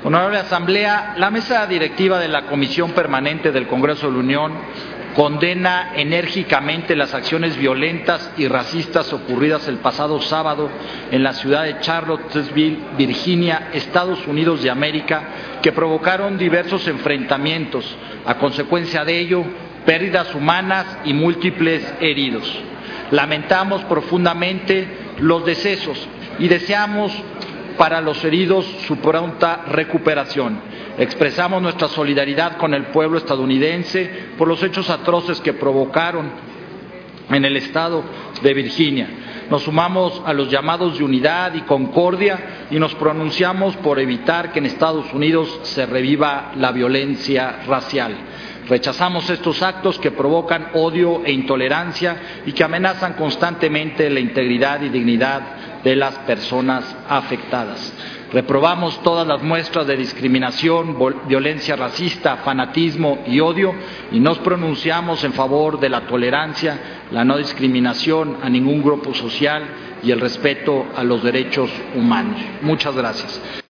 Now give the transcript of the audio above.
Honorable Asamblea, la mesa directiva de la Comisión Permanente del Congreso de la Unión condena enérgicamente las acciones violentas y racistas ocurridas el pasado sábado en la ciudad de Charlottesville, Virginia, Estados Unidos de América, que provocaron diversos enfrentamientos, a consecuencia de ello, pérdidas humanas y múltiples heridos. Lamentamos profundamente los decesos y deseamos para los heridos su pronta recuperación. Expresamos nuestra solidaridad con el pueblo estadounidense por los hechos atroces que provocaron en el estado de Virginia. Nos sumamos a los llamados de unidad y concordia y nos pronunciamos por evitar que en Estados Unidos se reviva la violencia racial. Rechazamos estos actos que provocan odio e intolerancia y que amenazan constantemente la integridad y dignidad de las personas afectadas. Reprobamos todas las muestras de discriminación, violencia racista, fanatismo y odio y nos pronunciamos en favor de la tolerancia, la no discriminación a ningún grupo social y el respeto a los derechos humanos. Muchas gracias.